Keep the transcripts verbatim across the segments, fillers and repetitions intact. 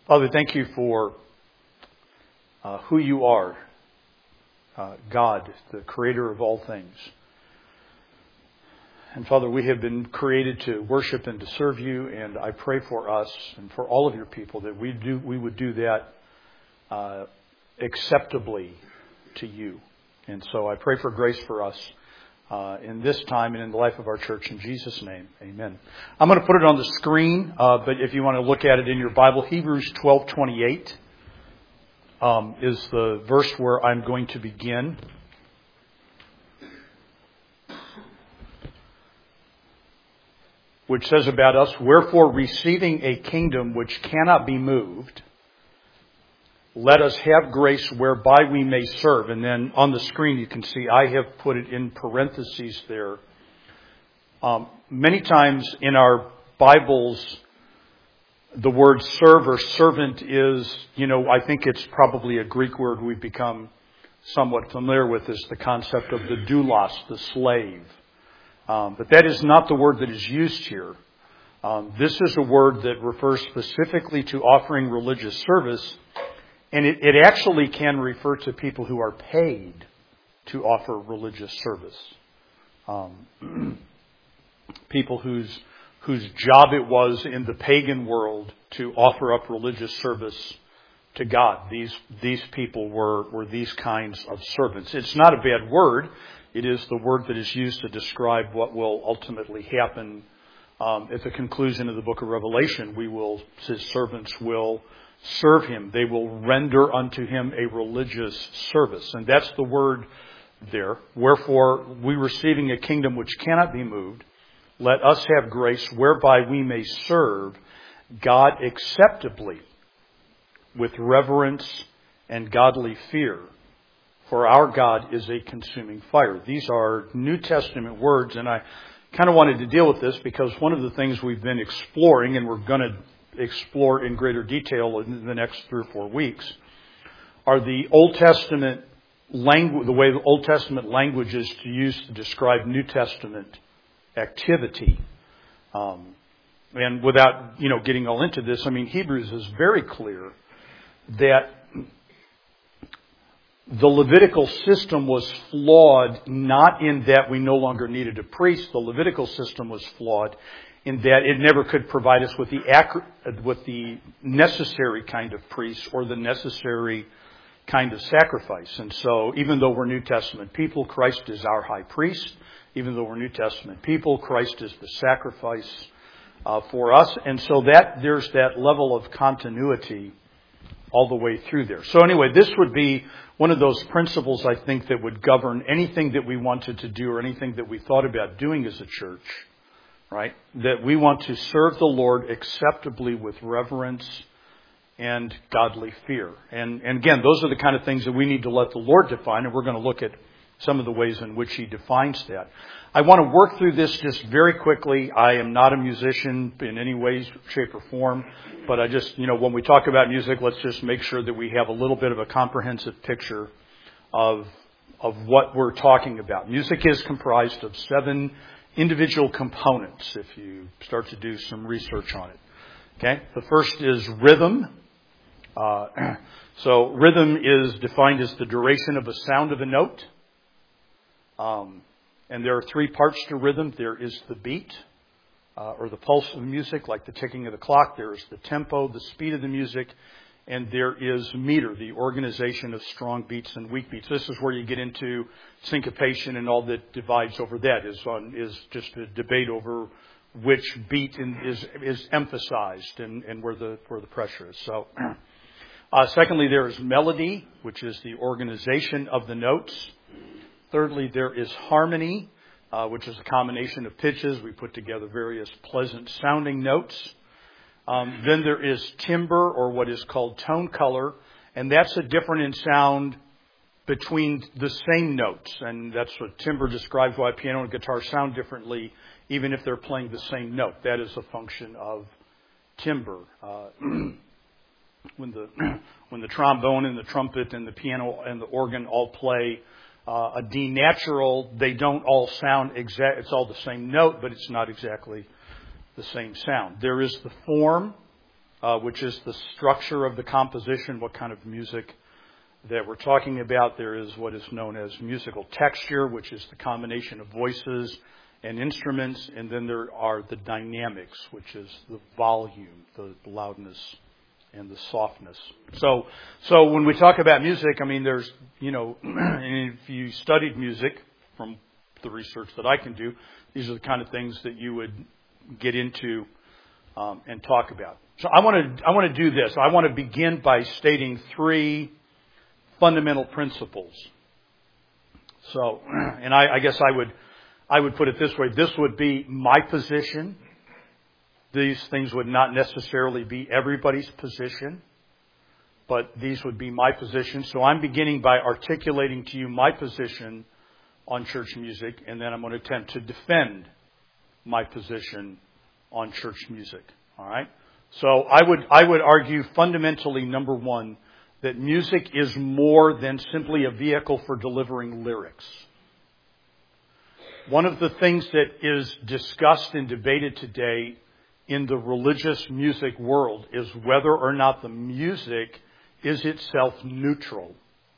Father, thank you for uh, who you are, uh, God, the creator of all things. And Father, we have been created to worship and to serve you, and I pray for us and for all of your people that we do we would do that uh, acceptably to you. And so I pray for grace for us uh, in this time and in the life of our church. In Jesus' name, amen. I'm going to put it on the screen, uh, but if you want to look at it in your Bible, Hebrews twelve twenty-eight um, is the verse where I'm going to begin. Which says about us, wherefore receiving a kingdom which cannot be moved, let us have grace whereby we may serve. And then on the screen you can see I have put it in parentheses there. Um, many times in our Bibles, the word serve or servant is, you know, I think it's probably a Greek word we've become somewhat familiar with, is the concept of the doulos, the slave. Um, but that is not the word that is used here. Um, this is a word that refers specifically to offering religious service, and it, it actually can refer to people who are paid to offer religious service. Um, people whose whose job it was in the pagan world to offer up religious service to God. These these people were, were these kinds of servants. It's not a bad word. It is the word that is used to describe what will ultimately happen um, at the conclusion of the book of Revelation. We will, his servants will serve him. They will render unto him a religious service. And that's the word there. Wherefore, we receiving a kingdom which cannot be moved, let us have grace whereby we may serve God acceptably with reverence and godly fear. For our God is a consuming fire. These are New Testament words, and I kind of wanted to deal with this because one of the things we've been exploring, and we're going to explore in greater detail in the next three or four weeks, are the Old Testament language, the way the Old Testament language is used to describe New Testament activity. Um, and without, you know, getting all into this, I mean, Hebrews is very clear that the Levitical system was flawed, not in that we no longer needed a priest. The Levitical system was flawed in that it never could provide us with the accurate, with the necessary kind of priest or the necessary kind of sacrifice. And so, even though we're New Testament people, Christ is our high priest. Even though we're New Testament people, Christ is the sacrifice uh, for us. And so that there's that level of continuity all the way through there. So anyway, this would be one of those principles, I think, that would govern anything that we wanted to do or anything that we thought about doing as a church, right? That we want to serve the Lord acceptably with reverence and godly fear. And, and again, those are the kind of things that we need to let the Lord define, and we're going to look at some of the ways in which He defines that. I want to work through this just very quickly. I am not a musician in any way, shape, or form, but I just, you know, when we talk about music, let's just make sure that we have a little bit of a comprehensive picture of of what we're talking about. Music is comprised of seven individual components, if you start to do some research on it. Okay? The first is rhythm. Uh, so rhythm is defined as the duration of a sound of a note. Um, and there are three parts to rhythm. There is the beat, uh, or the pulse of the music, like the ticking of the clock. There is the tempo, the speed of the music. And there is meter, the organization of strong beats and weak beats. This is where you get into syncopation, and all that divides over that is on, is just a debate over which beat in, is is emphasized and, and where the where the pressure is. So, uh, secondly, there is melody, which is the organization of the notes. Thirdly, there is harmony, uh, which is a combination of pitches. We put together various pleasant sounding notes. Um, then there is timbre, or what is called tone color, and that's a difference in sound between the same notes. And that's what timbre describes, why piano and guitar sound differently, even if they're playing the same note. That is a function of timbre. Uh, when the when the trombone and the trumpet and the piano and the organ all play Uh, a D natural, they don't all sound exact. It's all the same note, but it's not exactly the same sound. There is the form, uh, which is the structure of the composition, what kind of music that we're talking about. There is what is known as musical texture, which is the combination of voices and instruments. And then there are the dynamics, which is the volume, the loudness, and the softness. So, so when we talk about music, I mean, there's, you know, and if you studied music from the research that I can do, these are the kind of things that you would get into um, and talk about. So I want to, I want to do this. I want to begin by stating three fundamental principles. So, and I, I guess I would, I would put it this way. This would be my position. These things would not necessarily be everybody's position, but these would be my position. So I'm beginning by articulating to you my position on church music, and then I'm going to attempt to defend my position on church music. All right? So I would I would argue fundamentally, number one, that music is more than simply a vehicle for delivering lyrics. One of the things that is discussed and debated today in the religious music world is whether or not the music is itself neutral.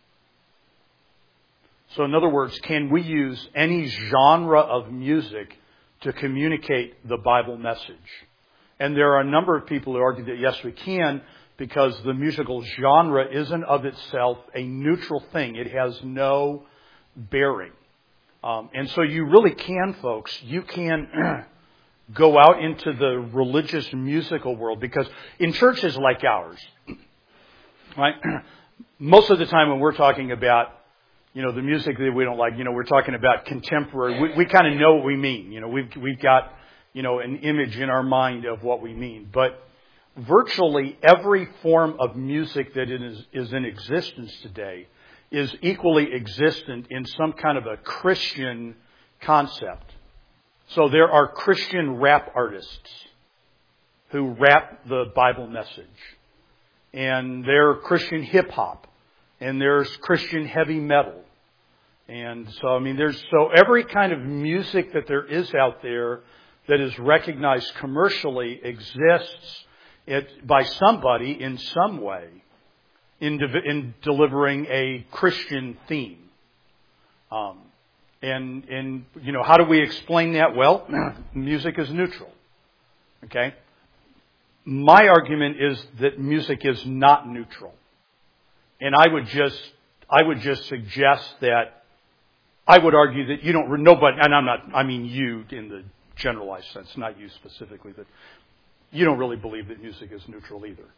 So in other words, can we use any genre of music to communicate the Bible message? And there are a number of people who argue that yes, we can, because the musical genre isn't of itself a neutral thing. It has no bearing. Um, and so you really can, folks, you can go out into the religious musical world, because in churches like ours, right, most of the time when we're talking about, you know, the music that we don't like, you know, we're talking about contemporary, we, we kind of know what we mean. You know, we've, we've got, you know, an image in our mind of what we mean. But virtually every form of music that is, is in existence today is equally existent in some kind of a Christian concept. So there are Christian rap artists who rap the Bible message. And there are Christian hip hop. And there's Christian heavy metal. And so, I mean, there's, so every kind of music that there is out there that is recognized commercially exists it, by somebody in some way in, de- in delivering a Christian theme. Um, And, and, you know, how do we explain that? Well, music is neutral. Okay? My argument is that music is not neutral. And I would just, I would just suggest that, I would argue that you don't, nobody, and I'm not, I mean you in the generalized sense, not you specifically, that you don't really believe that music is neutral either.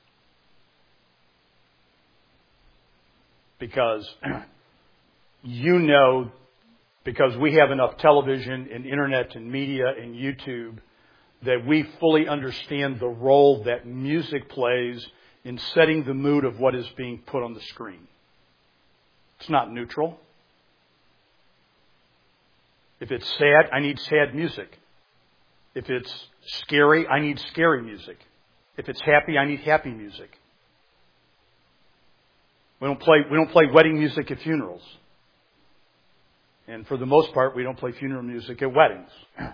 Because you know, because we have enough television and internet and media and YouTube that we fully understand the role that music plays in setting the mood of what is being put on the screen. It's not neutral. If it's sad, I need sad music. If it's scary, I need scary music. If it's happy, I need happy music. We don't play, we don't play wedding music at funerals. And for the most part, we don't play funeral music at weddings.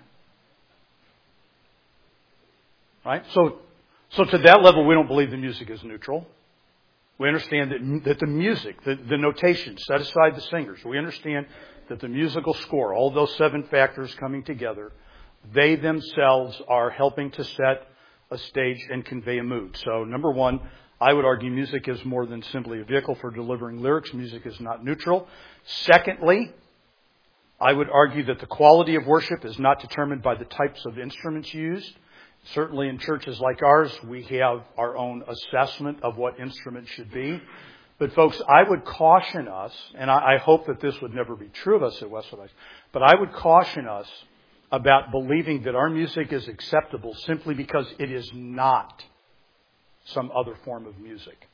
Right? So, so to that level, we don't believe the music is neutral. We understand that, that the music, the, the notation, set aside the singers. We understand that the musical score, all those seven factors coming together, they themselves are helping to set a stage and convey a mood. So number one, I would argue music is more than simply a vehicle for delivering lyrics. Music is not neutral. Secondly, I would argue that the quality of worship is not determined by the types of instruments used. Certainly in churches like ours, we have our own assessment of what instruments should be. But folks, I would caution us, and I hope that this would never be true of us at Westwood, but I would caution us about believing that our music is acceptable simply because it is not some other form of music.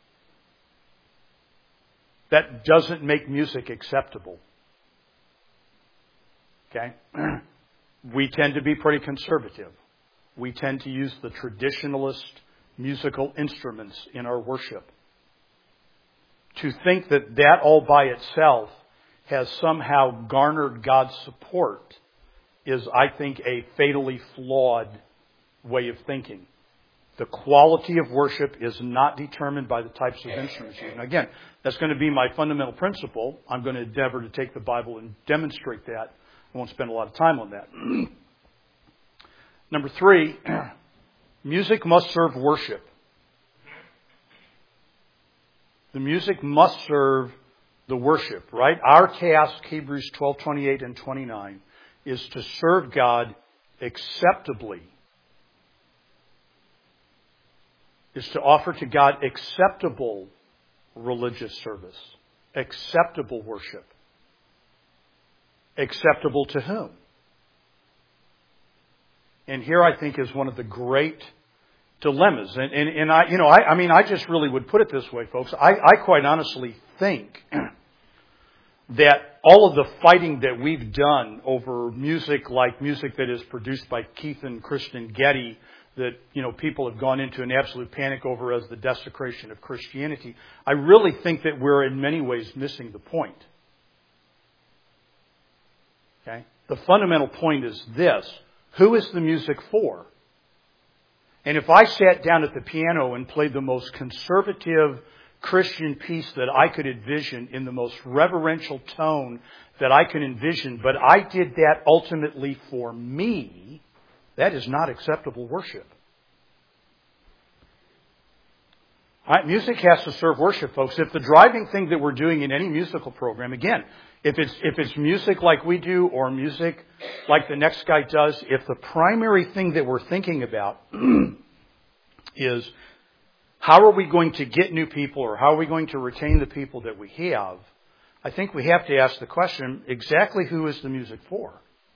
That doesn't make music acceptable. Okay? We tend to be pretty conservative. We tend to use the traditionalist musical instruments in our worship. To think that that all by itself has somehow garnered God's support is, I think, a fatally flawed way of thinking. The quality of worship is not determined by the types of instruments used. And again, that's going to be my fundamental principle. I'm going to endeavor to take the Bible and demonstrate that. I won't spend a lot of time on that. Number three, music must serve worship. The music must serve the worship, right? Our task, Hebrews twelve, twenty-eight and twenty-nine, is to serve God acceptably. Is to offer to God acceptable religious service. Acceptable worship. Acceptable to whom? And here I think is one of the great dilemmas. And, and, and I, you know, I, I mean, I just really would put it this way, folks. I, I quite honestly think that all of the fighting that we've done over music, like music that is produced by Keith and Kristen Getty, that, you know, people have gone into an absolute panic over as the desecration of Christianity, I really think that we're in many ways missing the point. Okay? The fundamental point is this: who is the music for? And if I sat down at the piano and played the most conservative Christian piece that I could envision in the most reverential tone that I could envision, but I did that ultimately for me, that is not acceptable worship. All right, music has to serve worship, folks. If the driving thing that we're doing in any musical program, again, if it's if it's music like we do or music like the next guy does, if the primary thing that we're thinking about is how are we going to get new people or how are we going to retain the people that we have, I think we have to ask the question, exactly who is the music for?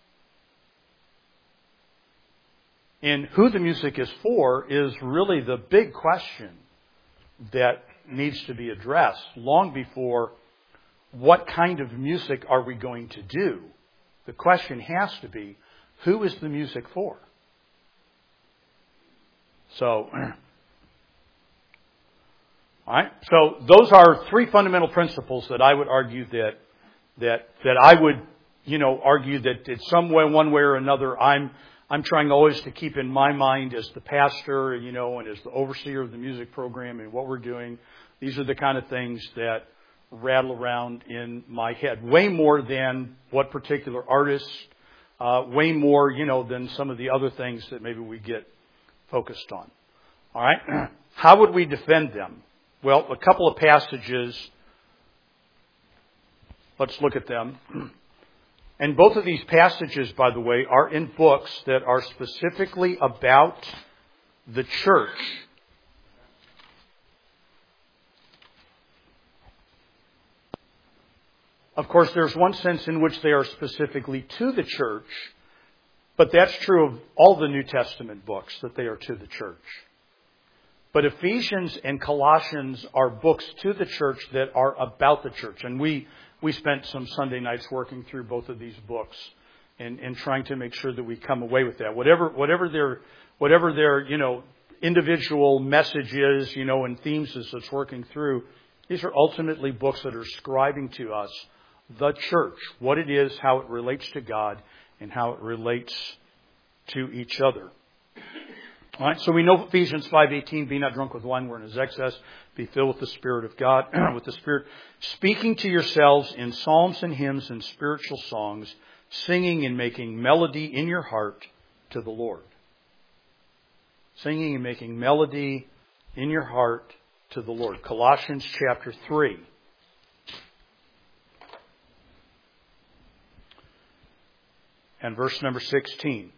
And who the music is for is really the big question that needs to be addressed long before what kind of music are we going to do. The question has to be, who is the music for? So, all right. So those are three fundamental principles that I would argue that that that I would, you know, argue that in some way, one way or another, I'm I'm trying always to keep in my mind as the pastor, you know, and as the overseer of the music program and what we're doing. These are the kind of things that rattle around in my head. Way more than what particular artist, uh, way more, you know, than some of the other things that maybe we get focused on. All right? How would we defend them? Well, a couple of passages. Let's look at them. And both of these passages, by the way, are in books that are specifically about the church. Of course, there's one sense in which they are specifically to the church, but that's true of all the New Testament books, that they are to the church. But Ephesians and Colossians are books to the church that are about the church. And we we spent some Sunday nights working through both of these books and, and trying to make sure that we come away with that. Whatever whatever their whatever their, you know, individual message is, you know, and themes is that's working through, these are ultimately books that are scribing to us the church, what it is, how it relates to God, and how it relates to each other. All right, so we know Ephesians five eighteen, be not drunk with wine wherein is excess, be filled with the Spirit of God, with the Spirit, speaking to yourselves in psalms and hymns and spiritual songs, singing and making melody in your heart to the Lord. Singing and making melody in your heart to the Lord. Colossians chapter three. And verse number sixteen.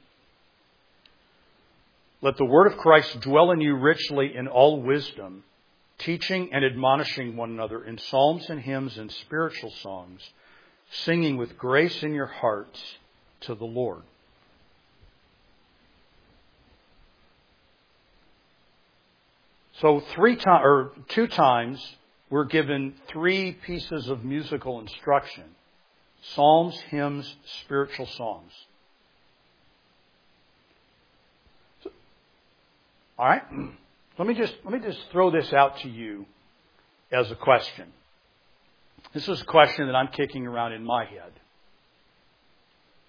Let the word of Christ dwell in you richly in all wisdom, teaching and admonishing one another in psalms and hymns and spiritual songs, singing with grace in your hearts to the Lord. So three times or two times we're given three pieces of musical instruction: psalms, hymns, spiritual songs. All right. Let me just let me just throw this out to you as a question. This is a question that I'm kicking around in my head.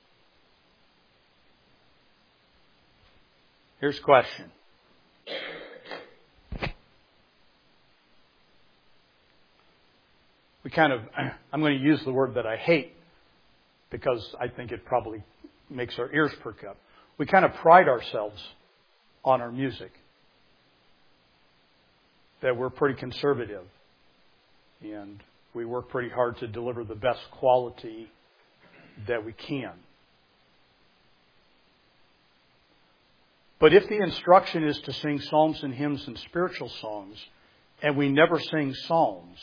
Here's a question. we kind of, I'm going to use the word that I hate because I think it probably makes our ears perk up. We kind of pride ourselves on our music. That we're pretty conservative. And we work pretty hard to deliver the best quality that we can. But if the instruction is to sing psalms and hymns and spiritual songs, and we never sing psalms,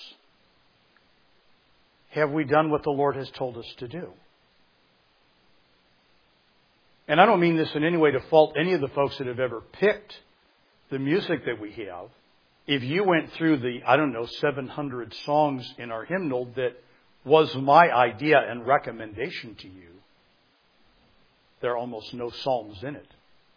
have we done what the Lord has told us to do? And I don't mean this in any way to fault any of the folks that have ever picked the music that we have. If you went through the, I don't know, seven hundred songs in our hymnal that was my idea and recommendation to you, there are almost no psalms in it.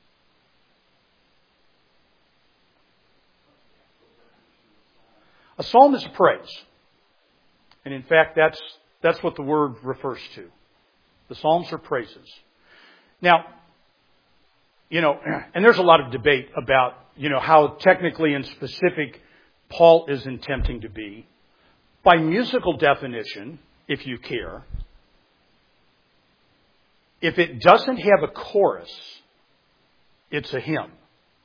A psalm is praise. And in fact, that's that's what the word refers to. The psalms are praises. Now, you know, and there's a lot of debate about, you know, how technically and specific Paul is attempting to be. By musical definition, if you care, if it doesn't have a chorus, it's a hymn.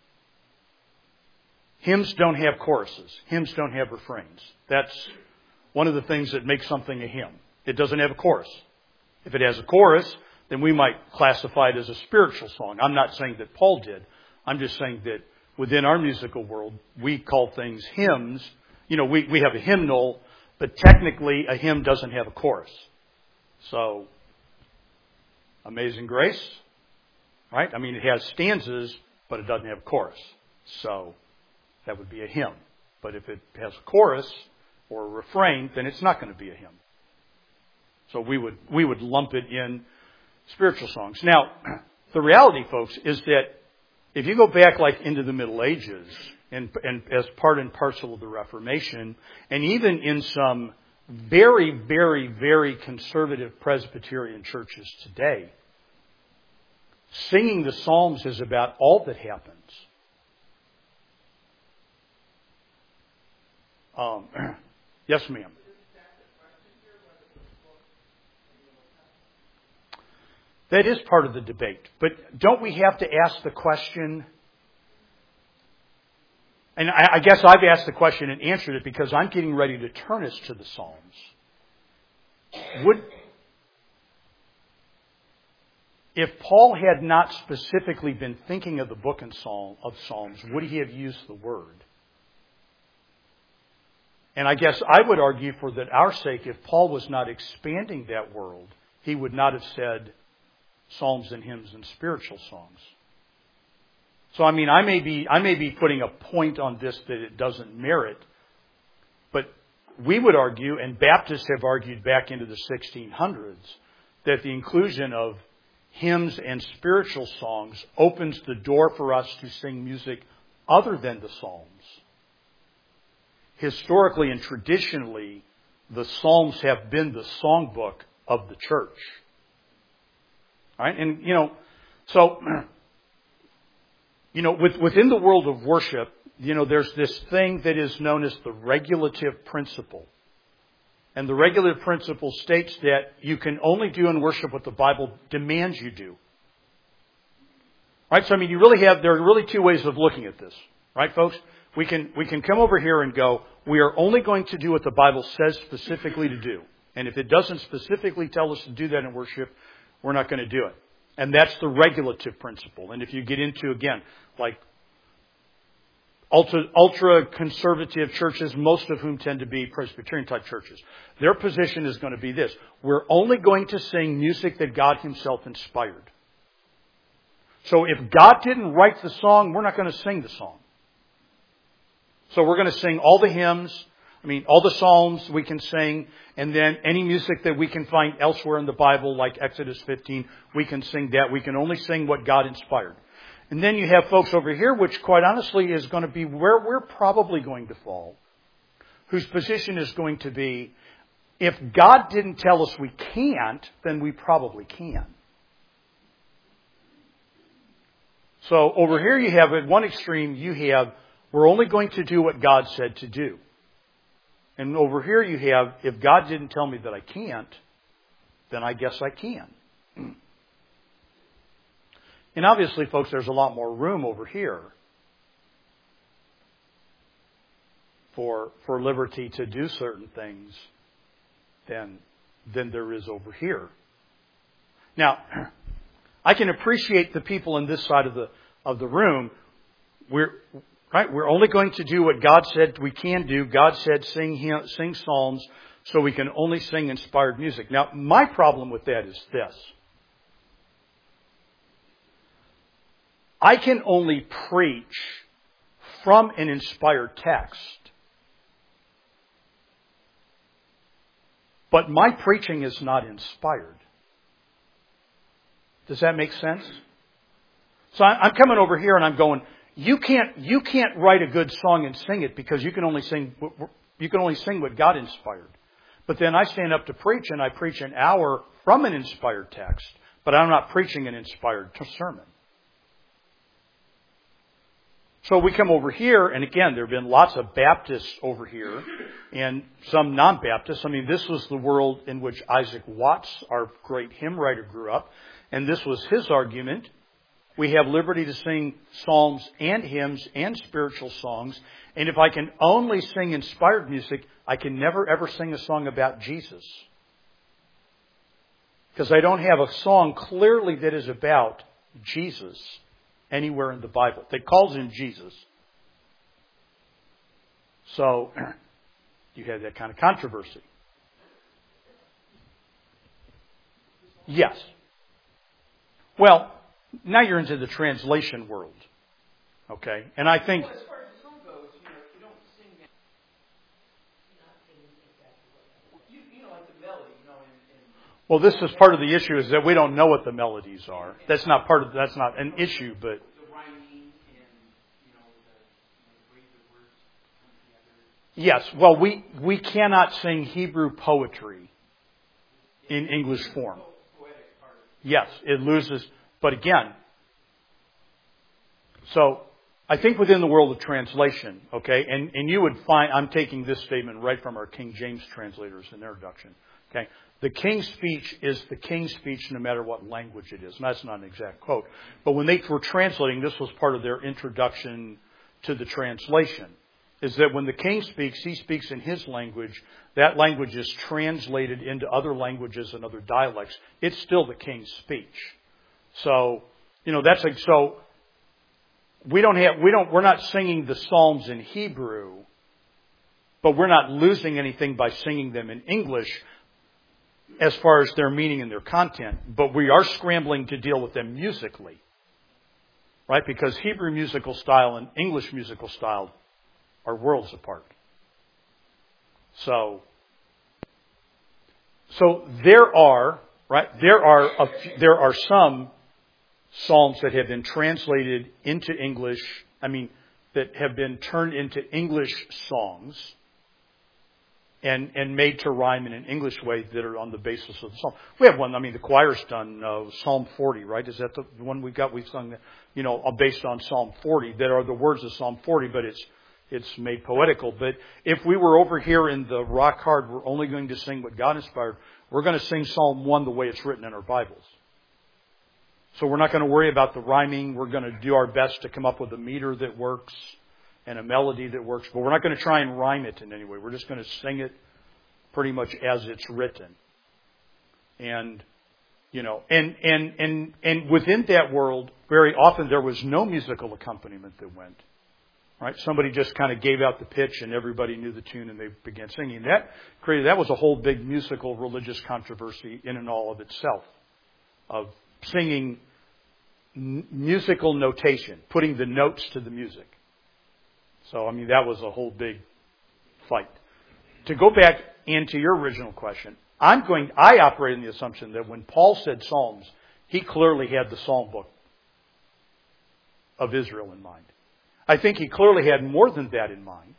Hymns don't have choruses. Hymns don't have refrains. That's one of the things that makes something a hymn. It doesn't have a chorus. If it has a chorus, then we might classify it as a spiritual song. I'm not saying that Paul did. I'm just saying that within our musical world, we call things hymns. You know, we, we have a hymnal, but technically a hymn doesn't have a chorus. So, Amazing Grace, right? I mean, it has stanzas, but it doesn't have a chorus. So, that would be a hymn. But if it has a chorus or a refrain, then it's not going to be a hymn. So we would we would lump it in spiritual songs. Now, the reality, folks, is that if you go back like into the Middle Ages and, and as part and parcel of the Reformation, and even in some very, very, very conservative Presbyterian churches today, singing the Psalms is about all that happens. Um, yes, ma'am. That is part of the debate. But don't we have to ask the question? And I, I guess I've asked the question and answered it because I'm getting ready to turn us to the Psalms. Would, if Paul had not specifically been thinking of the book and Psalm, of Psalms, would he have used the word? And I guess I would argue for that our sake, if Paul was not expanding that world, he would not have said psalms and hymns and spiritual songs. So I mean, I may be I may be putting a point on this that it doesn't merit, but we would argue, and Baptists have argued back into the sixteen hundreds, that the inclusion of hymns and spiritual songs opens the door for us to sing music other than the Psalms. Historically and traditionally, the Psalms have been the songbook of the church. All right? And, you know, so, you know, with, within the world of worship, you know, there's this thing that is known as the regulative principle. And the regulative principle states that you can only do in worship what the Bible demands you do. Right? So, I mean, you really have, there are really two ways of looking at this. Right, folks? We can, we can come over here and go, we are only going to do what the Bible says specifically to do. And if it doesn't specifically tell us to do that in worship, we're not going to do it. And that's the regulative principle. And if you get into, again, like ultra, ultra conservative churches, most of whom tend to be Presbyterian type churches, their position is going to be this: we're only going to sing music that God Himself inspired. So if God didn't write the song, we're not going to sing the song. So we're going to sing all the hymns, I mean, all the psalms we can sing, and then any music that we can find elsewhere in the Bible, like Exodus fifteen, we can sing that. We can only sing what God inspired. And then you have folks over here, which quite honestly is going to be where we're probably going to fall, whose position is going to be, if God didn't tell us we can't, then we probably can. So over here you have, at one extreme, you have, we're only going to do what God said to do. And over here you have, if God didn't tell me that I can't, then I guess I can. And obviously, folks, there's a lot more room over here for for liberty to do certain things than, than there is over here. Now, I can appreciate the people on this side of the of the room. We're right. We're only going to do what God said we can do. God said sing hymn, sing psalms, so we can only sing inspired music. Now, my problem with that is this: I can only preach from an inspired text, but my preaching is not inspired. Does that make sense? So I'm coming over here and I'm going, you can't, you can't write a good song and sing it because you can only sing, you can only sing what God inspired. But then I stand up to preach and I preach an hour from an inspired text, but I'm not preaching an inspired sermon. So we come over here, and again, there have been lots of Baptists over here and some non-Baptists. I mean, this was the world in which Isaac Watts, our great hymn writer, grew up. And this was his argument. We have liberty to sing psalms and hymns and spiritual songs. And if I can only sing inspired music, I can never ever sing a song about Jesus. Because I don't have a song clearly that is about Jesus anywhere in the Bible that calls him Jesus. So you have that kind of controversy. Yes. Well, now you're into the translation world. Okay? And I think... Well, as far as the song goes, you know, you don't sing that. You, you know, like the melody, you know, and, and Well, this is part of the issue, is that we don't know what the melodies are. That's not part of, that's not an issue, but... the rhyming and, you know, the, the way the words come together. Yes, well, we, we cannot sing Hebrew poetry in English form. Yes, it loses. But again, so I think within the world of translation, okay, and, and you would find, I'm taking this statement right from our King James translators in their introduction, okay. The King's speech is the King's speech no matter what language it is. And that's not an exact quote. But when they were translating, this was part of their introduction to the translation, is that when the King speaks, he speaks in his language. That language is translated into other languages and other dialects. It's still the King's speech. So, you know, that's like, so we don't have, we don't, we're not singing the Psalms in Hebrew, but we're not losing anything by singing them in English as far as their meaning and their content. But we are scrambling to deal with them musically, right? Because Hebrew musical style and English musical style are worlds apart. So, so there are, right, there are, a, there are some Psalms that have been translated into English, I mean, that have been turned into English songs and, and made to rhyme in an English way that are on the basis of the psalm. We have one, I mean, the choir's done uh, Psalm forty, right? Is that the one we got? We've sung, you know, based on Psalm forty, that are the words of Psalm forty, but it's It's made poetical. But if we were over here in the rock hard, we're only going to sing what God inspired. We're going to sing Psalm one the way it's written in our Bibles. So we're not going to worry about the rhyming. We're going to do our best to come up with a meter that works and a melody that works. But we're not going to try and rhyme it in any way. We're just going to sing it pretty much as it's written. And, you know, and, and, and, and within that world, very often there was no musical accompaniment that went. Right? Somebody just kind of gave out the pitch and everybody knew the tune and they began singing. That created, that was a whole big musical religious controversy in and all of itself, of singing n- musical notation, putting the notes to the music. So, I mean, that was a whole big fight. To go back into your original question, I'm going, I operate in the assumption that when Paul said Psalms, he clearly had the Psalm book of Israel in mind. I think he clearly had more than that in mind.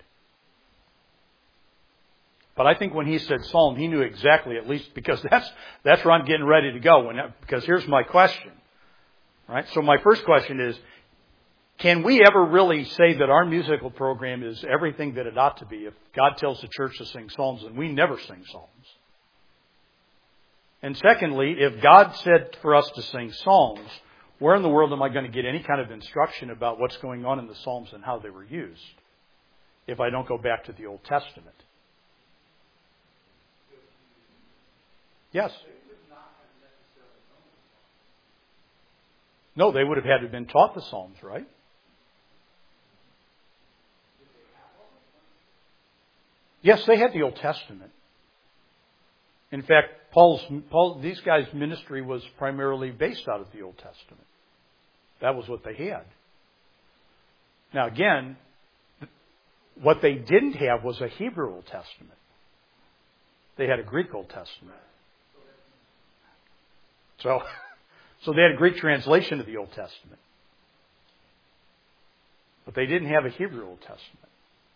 But I think when he said Psalm, he knew exactly, at least, because that's that's where I'm getting ready to go. When, because here's my question. Right? So my first question is, can we ever really say that our musical program is everything that it ought to be if God tells the church to sing psalms and we never sing psalms? And secondly, if God said for us to sing psalms, where in the world am I going to get any kind of instruction about what's going on in the psalms and how they were used if I don't go back to the Old Testament? Yes. No, they would have had to have been taught the psalms, right? Yes, they had the Old Testament. In fact, Paul's, Paul, these guys' ministry was primarily based out of the Old Testament. That was what they had. Now again, what they didn't have was a Hebrew Old Testament. They had a Greek Old Testament. So, so they had a Greek translation of the Old Testament. But they didn't have a Hebrew Old Testament.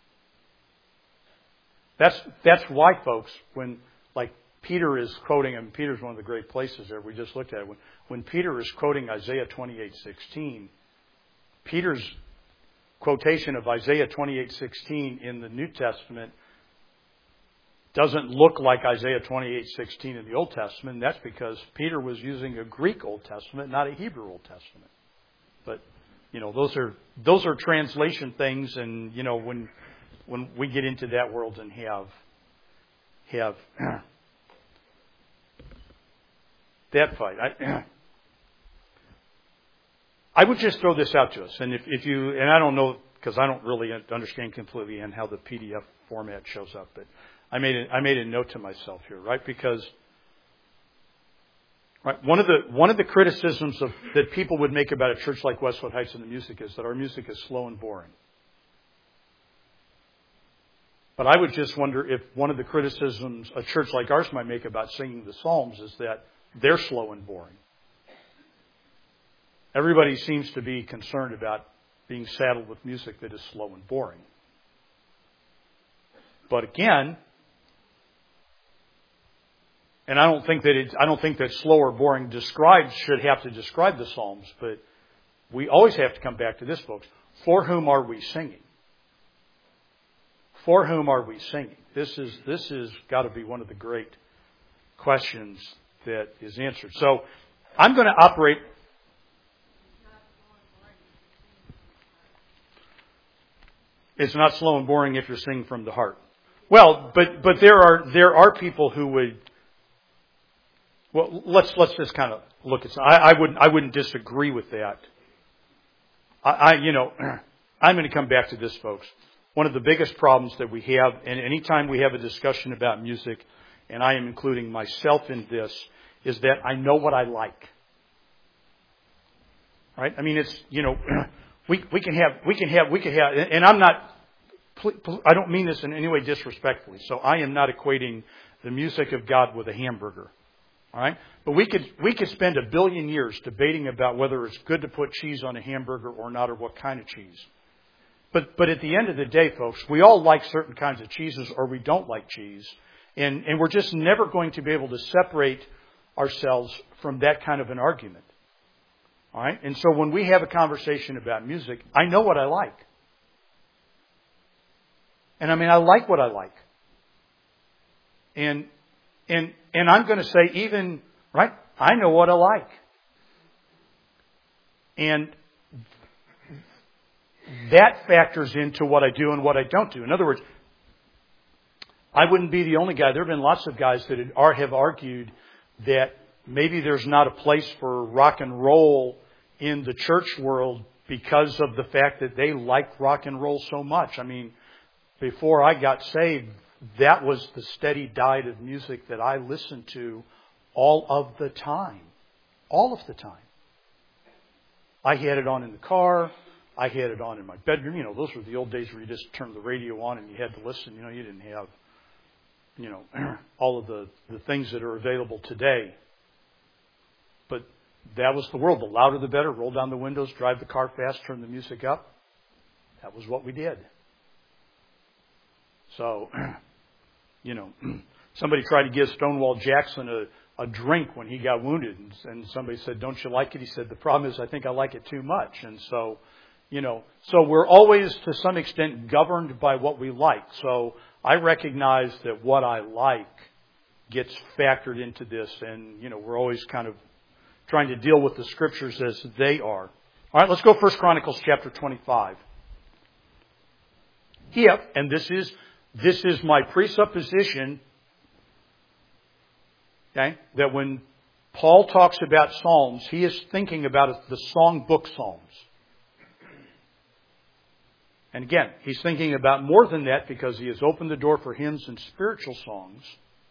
That's, that's why, folks, when, like, Peter is quoting, and Peter's one of the great places there, we just looked at it. When, when Peter is quoting Isaiah twenty-eight sixteen, Peter's quotation of Isaiah twenty-eight sixteen in the New Testament doesn't look like Isaiah twenty-eight sixteen in the Old Testament. And that's because Peter was using a Greek Old Testament, not a Hebrew Old Testament. But, you know, those are those are translation things, and, you know, when when we get into that world and have have that fight. I, I would just throw this out to us. And if, if you, and I don't know, because I don't really understand completely and how the P D F format shows up, but I made a, I made a note to myself here, right? Because, right, one of the, one of the criticisms of, that people would make about a church like Westwood Heights and the music is that our music is slow and boring. But I would just wonder if one of the criticisms a church like ours might make about singing the Psalms is that they're slow and boring. Everybody seems to be concerned about being saddled with music that is slow and boring. But again, and I don't think that it, I don't think that slow or boring described should have to describe the Psalms, but we always have to come back to this, folks. For whom are we singing? For whom are we singing? This is this is got to be one of the great questions that is answered. So I'm going to operate. It's not slow and boring if you're singing from the heart. Well, but but there are there are people who would. Well, let's let's just kind of look at. I, I wouldn't I wouldn't disagree with that. I, I you know I'm going to come back to this, folks. One of the biggest problems that we have, and anytime we have a discussion about music, and I am including myself in this, is that I know what I like. Right? I mean, it's, you know, we we can have we can have we can have, and I'm not. I don't mean this in any way disrespectfully. So I am not equating the music of God with a hamburger. All right? But we could we could spend a billion years debating about whether it's good to put cheese on a hamburger or not, or what kind of cheese. But but at the end of the day, folks, we all like certain kinds of cheeses, or we don't like cheese. And, and we're just never going to be able to separate ourselves from that kind of an argument. All right? And so when we have a conversation about music, I know what I like. And I mean, I like what I like. And and and I'm going to say even, right, I know what I like. And that factors into what I do and what I don't do. In other words, I wouldn't be the only guy. There have been lots of guys that are, have argued that maybe there's not a place for rock and roll in the church world because of the fact that they like rock and roll so much. I mean, before I got saved, that was the steady diet of music that I listened to all of the time. All of the time. I had it on in the car. I had it on in my bedroom. You know, those were the old days where you just turned the radio on and you had to listen. You know, you didn't have, you know, all of the, the things that are available today. But that was the world. The louder the better. Roll down the windows, drive the car fast, turn the music up. That was what we did. So, you know, somebody tried to give Stonewall Jackson a, a drink when he got wounded. And, and somebody said, "Don't you like it?" He said, "The problem is I think I like it too much." And so, You know, so we're always to some extent governed by what we like. So I recognize that what I like gets factored into this, and you know, we're always kind of trying to deal with the scriptures as they are. All right, let's go First Chronicles chapter twenty-five. If, and this is this is my presupposition, okay, that when Paul talks about Psalms, he is thinking about the songbook Psalms. And again, he's thinking about more than that because he has opened the door for hymns and spiritual songs.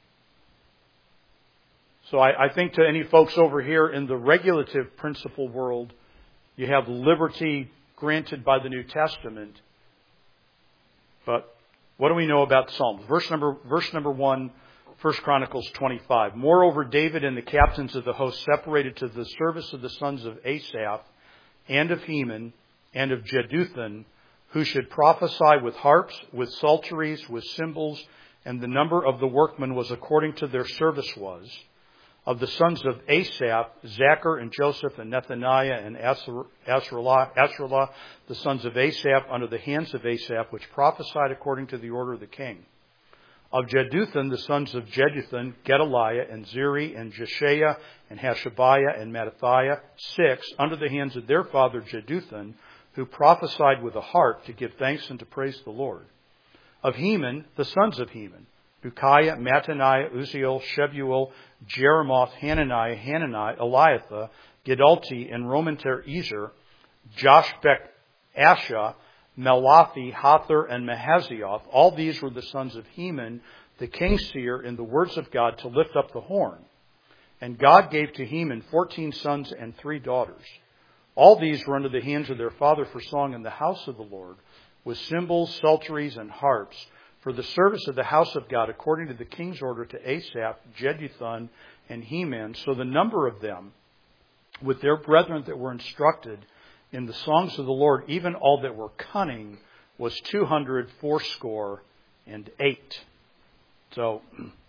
So I, I think to any folks over here in the regulative principle world, you have liberty granted by the New Testament. But what do we know about Psalms? Verse number, verse number one, First Chronicles twenty-five. Moreover, David and the captains of the host separated to the service of the sons of Asaph and of Heman and of Jeduthun, who should prophesy with harps, with psalteries, with cymbals, and the number of the workmen was according to their service was. Of the sons of Asaph, Zachar and Joseph and Nethaniah and Asherlah, the sons of Asaph, under the hands of Asaph, which prophesied according to the order of the king. Of Jeduthun, the sons of Jeduthun, Gedaliah and Zeri and Jeshaiah and Hashabiah and Mattathiah, six, under the hands of their father Jeduthun, who prophesied with a harp to give thanks and to praise the Lord. Of Heman, the sons of Heman, Bukiah, Mattaniah, Uzziel, Shebuel, Jeremoth, Hananiah, Hanani, Eliathah, Gedalti, and Romanter Ezer, Joshbek, Asha, Melathi, Hathor, and Mahazioth. All these were the sons of Heman, the king's seer, in the words of God to lift up the horn. And God gave to Heman fourteen sons and three daughters. All these were under the hands of their father for song in the house of the Lord, with cymbals, psalteries, and harps, for the service of the house of God, according to the king's order to Asaph, Jeduthun, and Heman. So the number of them, with their brethren that were instructed in the songs of the Lord, even all that were cunning, was two hundred fourscore and eight. So,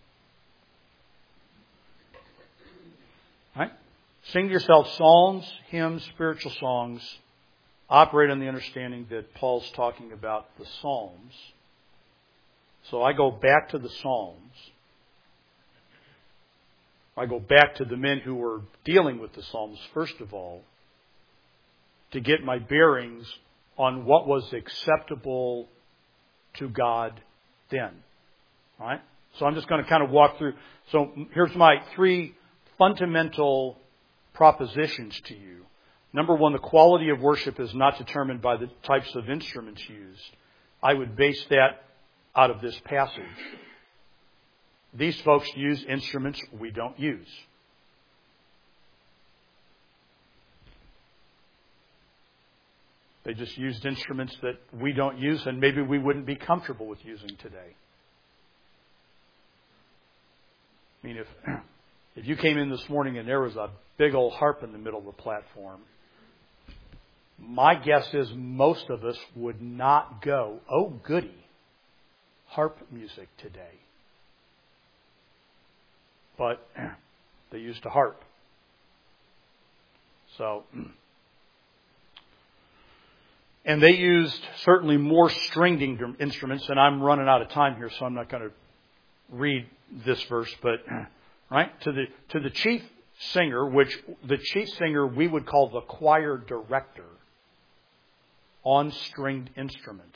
right? Sing to yourself psalms, hymns, spiritual songs. Operate on the understanding that Paul's talking about the Psalms. So I go back to the Psalms. I go back to the men who were dealing with the Psalms, first of all, to get my bearings on what was acceptable to God then. All right? So I'm just going to kind of walk through. So here's my three fundamental propositions to you. Number one, the quality of worship is not determined by the types of instruments used. I would base that out of this passage. These folks use instruments we don't use. They just used instruments that we don't use and maybe we wouldn't be comfortable with using today. I mean, if if you came in this morning and there was a big old harp in the middle of the platform, my guess is most of us would not go, oh goody, harp music today. But they used a harp. So, and they used certainly more stringed instruments, and I'm running out of time here, so I'm not going to read this verse, but right to the to the chief singer, which the chief singer we would call the choir director, on stringed instruments.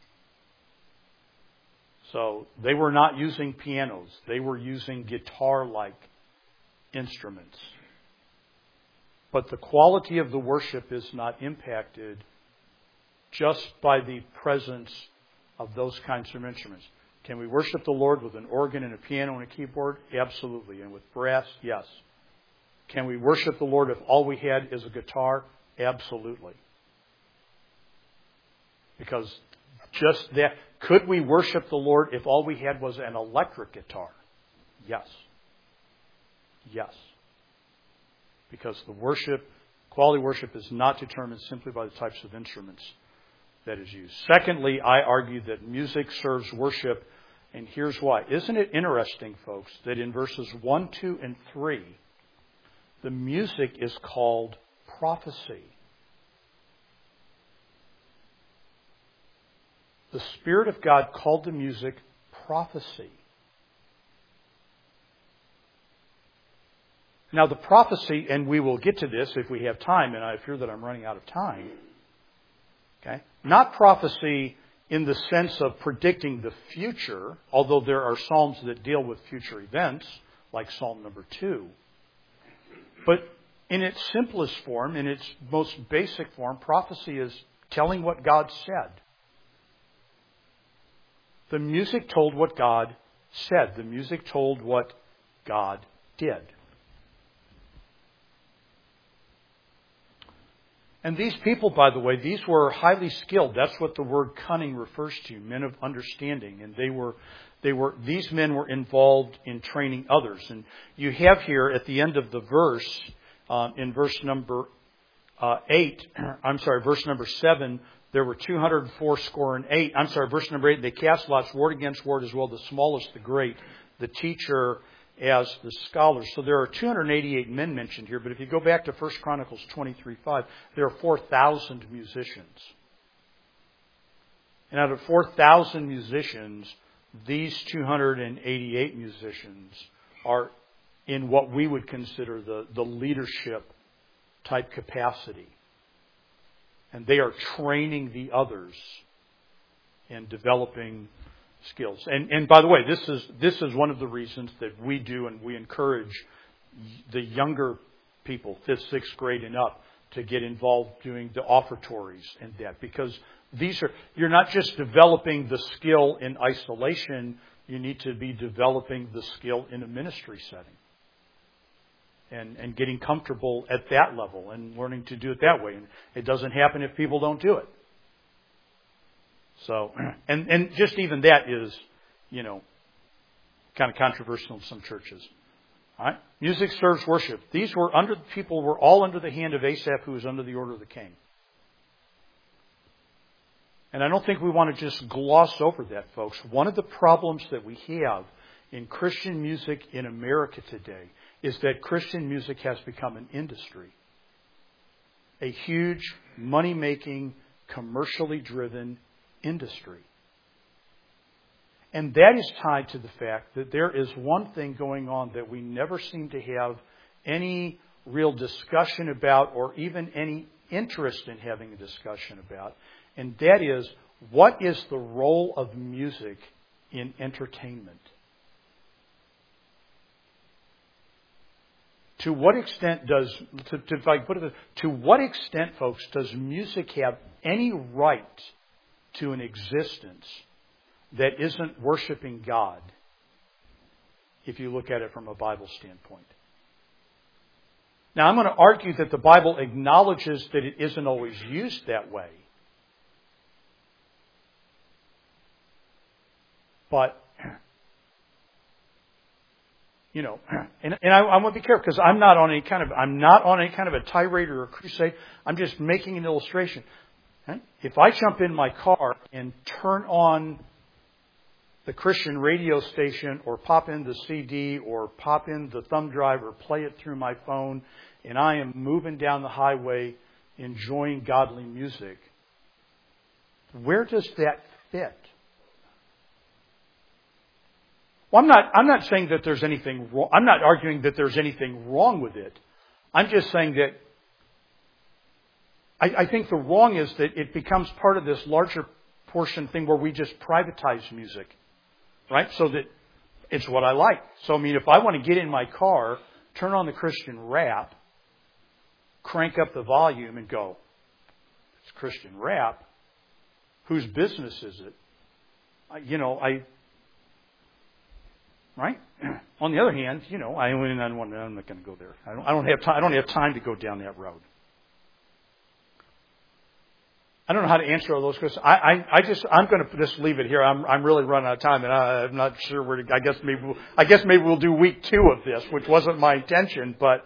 So they were not using pianos; they were using guitar-like instruments. But the quality of the worship is not impacted just by the presence of those kinds of instruments. Can we worship the Lord with an organ and a piano and a keyboard? Absolutely. And with brass? Yes. Can we worship the Lord if all we had is a guitar? Absolutely. Because just that. Could we worship the Lord if all we had was an electric guitar? Yes. Yes. Because the worship, quality worship is not determined simply by the types of instruments that is used. Secondly, I argue that music serves worship, and here's why. Isn't it interesting, folks, that in verses one, two, and three, the music is called prophecy. The Spirit of God called the music prophecy. Now the prophecy, and we will get to this if we have time, and I fear that I'm running out of time. Okay? Not prophecy in the sense of predicting the future, although there are psalms that deal with future events, like Psalm number two. But in its simplest form, in its most basic form, prophecy is telling what God said. The music told what God said. The music told what God did. And these people, by the way, these were highly skilled. That's what the word cunning refers to, men of understanding. And they were, they were, these men were involved in training others. And you have here at the end of the verse, uh, in verse number uh, eight, I'm sorry, verse number seven, there were two hundred four score and eight. I'm sorry, verse number eight, they cast lots, word against word as well, the smallest, the great, the teacher as the scholars. So there are two hundred eighty-eight men mentioned here, but if you go back to First Chronicles twenty-three five, there are four thousand musicians. And out of four thousand musicians, these two hundred eighty-eight musicians are in what we would consider the, the leadership type capacity. And they are training the others and developing skills. And and by the way, this is this is one of the reasons that we do and we encourage the younger people, fifth, sixth grade and up, to get involved doing the offertories and that. Because these are, you're not just developing the skill in isolation, you need to be developing the skill in a ministry setting. And, and getting comfortable at that level and learning to do it that way. And it doesn't happen if people don't do it. So, and, and just even that is, you know, kind of controversial in some churches. All right? Music serves worship. These were under, people were all under the hand of Asaph, who was under the order of the king. And I don't think we want to just gloss over that, folks. One of the problems that we have in Christian music in America today is that Christian music has become an industry. A huge, money-making, commercially driven industry. And that is tied to the fact that there is one thing going on that we never seem to have any real discussion about or even any interest in having a discussion about. And that is, what is the role of music in entertainment? To what extent does, to, to, if I put it, to what extent, folks, does music have any right to an existence that isn't worshiping God, if you look at it from a Bible standpoint? Now, I'm going to argue that the Bible acknowledges that it isn't always used that way. But, you know, and, and I, I want to be careful because I'm not on any kind of I'm not on any kind of a tirade or a crusade. I'm just making an illustration. Okay? If I jump in my car and turn on the Christian radio station, or pop in the C D, or pop in the thumb drive, or play it through my phone, and I am moving down the highway enjoying godly music, where does that fit? Well, I'm not, I'm not saying that there's anything wrong. I'm not arguing that there's anything wrong with it. I'm just saying that I, I think the wrong is that it becomes part of this larger portion thing where we just privatize music. Right? So that it's what I like. So, I mean, if I want to get in my car, turn on the Christian rap, crank up the volume and go, it's Christian rap. Whose business is it? I, you know, I... Right? On the other hand, you know, I, I don't want, I'm not going to go there. I don't, I don't have time. I don't have time to go down that road. I don't know how to answer all those questions. I, I, I just, I'm going to just leave it here. I'm, I'm really running out of time, and I, I'm not sure where to. I guess maybe, we'll, I guess maybe we'll do week two of this, which wasn't my intention, but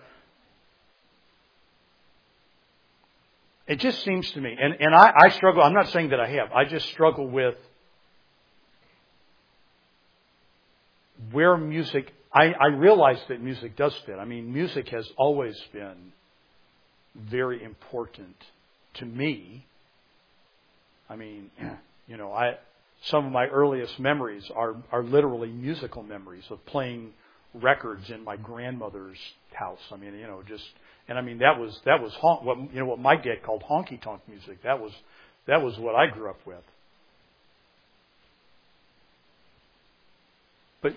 it just seems to me, and, and I, I struggle. I'm not saying that I have. I just struggle with where music, I, I realize that music does fit. I mean, music has always been very important to me. I mean, you know, I some of my earliest memories are, are literally musical memories of playing records in my grandmother's house. I mean, you know, just, and I mean, that was, that was, hon- what, you know, what my dad called honky tonk music. That was, that was what I grew up with. But,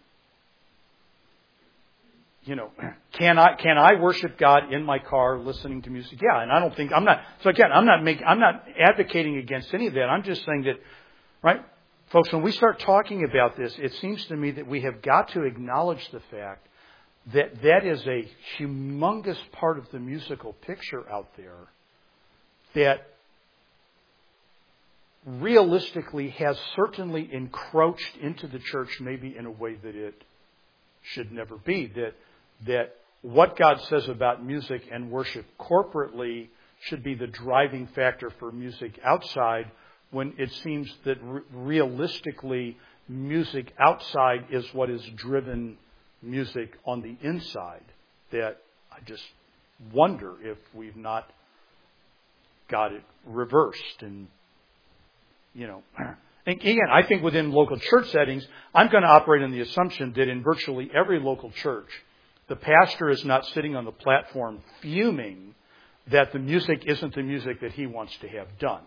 you know, can I, can I worship God in my car listening to music? Yeah, and I don't think, I'm not, so again, I'm not making, I'm not advocating against any of that. I'm just saying that, right? Folks, when we start talking about this, it seems to me that we have got to acknowledge the fact that that is a humongous part of the musical picture out there that realistically has certainly encroached into the church maybe in a way that it should never be. That, that what God says about music and worship corporately should be the driving factor for music outside, when it seems that re- realistically music outside is what has driven music on the inside. That I just wonder if we've not got it reversed. And, you know, and again, I think within local church settings, I'm going to operate on the assumption that in virtually every local church, the pastor is not sitting on the platform fuming that the music isn't the music that he wants to have done.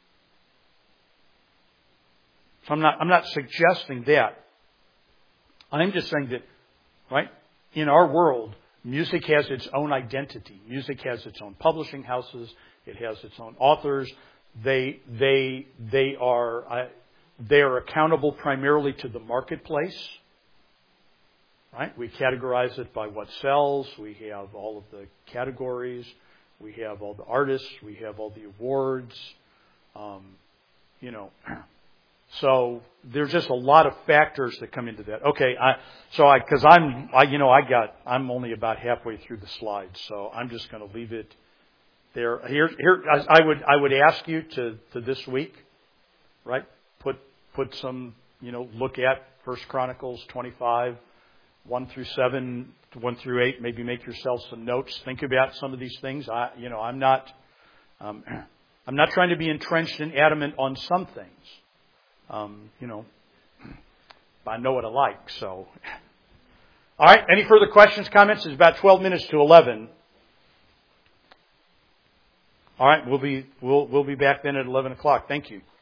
So I'm not, I'm not suggesting that. I'm just saying that, right, in our world, music has its own identity. Music has its own publishing houses. It has its own authors. They, they, they are, uh, they are accountable primarily to the marketplace. Right? We categorize it by what sells. We have all of the categories. We have all the artists. We have all the awards. Um, you know, so there's just a lot of factors that come into that. Okay, I, so I, because I'm, I, you know, I got, I'm only about halfway through the slides, so I'm just going to leave it there. Here, here, I would, I would ask you to, to this week, right? Put, put some, you know, look at First Chronicles twenty-five. One through seven, one through eight. Maybe make yourself some notes. Think about some of these things. I, you know, I'm not, um, I'm not trying to be entrenched and adamant on some things. Um, you know, I know what I like. So, all right. Any further questions, comments? It's about twelve minutes to eleven. All right. We'll be, we'll, we'll be back then at eleven o'clock. Thank you.